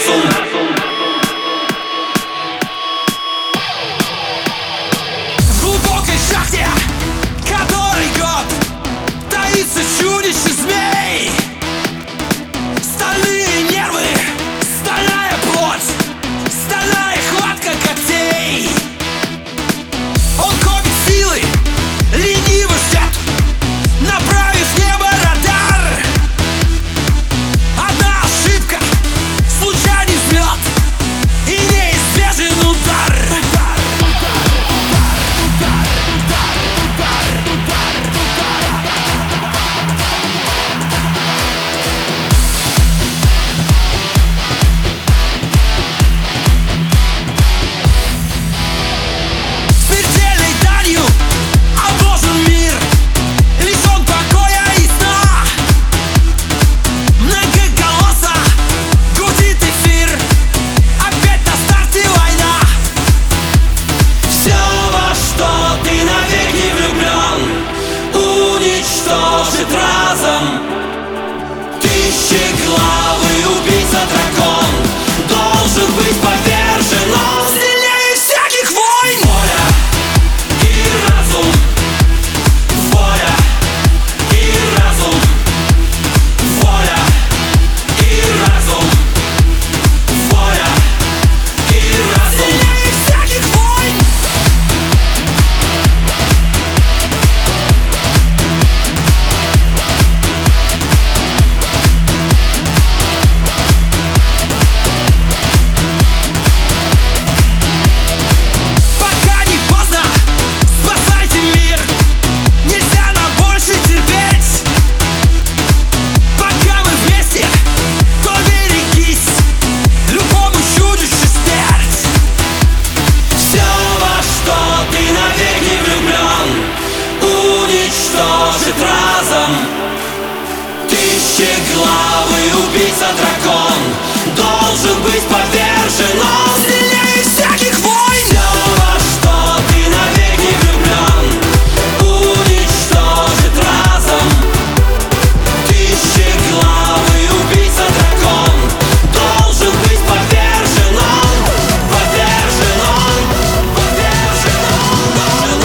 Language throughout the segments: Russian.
разум. В глубокой шахте, который год, таится чудище змей. Стальные нервы, стальная плоть, стальная хватка когтей. Он копит силы, лениво ждет, направив в небо радар. Одна ошибка, случайный взлет, и неизбежен удар. Смертельной данью обложен мир, лишен покоя и сна. Многоголосо гудит эфир, опять на старте война. Все, во что ты навеки влюблен, уничтожит разом. Тысячеглавый убийца-дракон должен быть повержен. Он Сильнее всяких войн. воля и разум, воля и разум, воля и разум, воля и разум. Сильнее всяких войн. Пока не поздно, спасайте мир. Нельзя нам больше терпеть. Пока мы вместе, то берегись, любому чудищу смерть. Все, во что ты навеки влюблен, уничтожит разом. Тысячеглавый убийца-дракон должен быть повержен. Он Сильнее всяких войн. все, во что ты навеки влюблен, уничтожит разом. Тысячеглавый убийца-дракон должен быть повержен. Он повержен, он повержен, он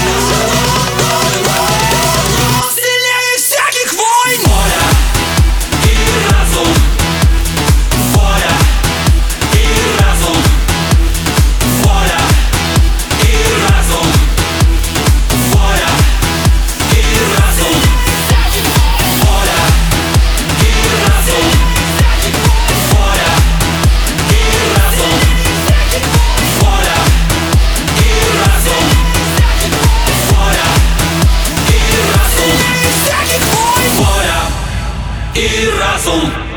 повержен. Сильнее всяких войн. Воля и разум, воля и разум, воля и разум, воля и разум, воля и разум, воля и разум, воля и разум, воля и разум, Всяких войн. воля и разум.